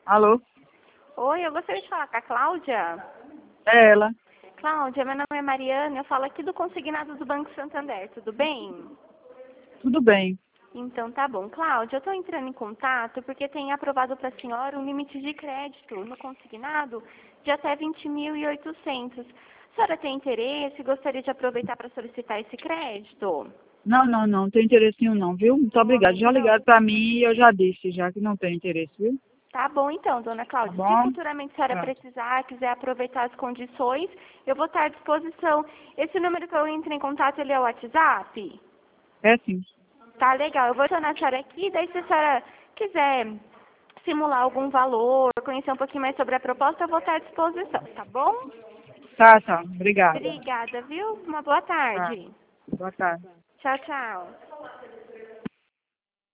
Alô? Oi, eu gostaria de falar com a Cláudia. É ela. Cláudia, meu nome é Mariana, eu falo aqui do Consignado do Banco Santander, tudo bem? Tudo bem. Então tá bom. Cláudia, eu estou entrando em contato porque tem aprovado para a senhora um limite de crédito no consignado de até 20.800. A senhora tem interesse? Gostaria de aproveitar para solicitar esse crédito? Não tem interesse nenhum não, viu? Muito No obrigada. momento Já não? ligaram pra mim e eu já disse já que não tem interesse, viu? Tá bom então, dona Tá Cláudia. Se bom? futuramente a senhora Tá. precisar, quiser aproveitar as condições, eu vou estar à disposição. Esse número que eu entro em contato, ele é o WhatsApp? É sim. Tá legal. Eu vou adicionar a senhora aqui, daí se a senhora quiser simular algum valor, conhecer um pouquinho mais sobre a proposta, eu vou estar à disposição, tá bom? Tá. Obrigada. Obrigada, viu? Uma boa Tá. tarde. Boa tarde. Tchau, tchau.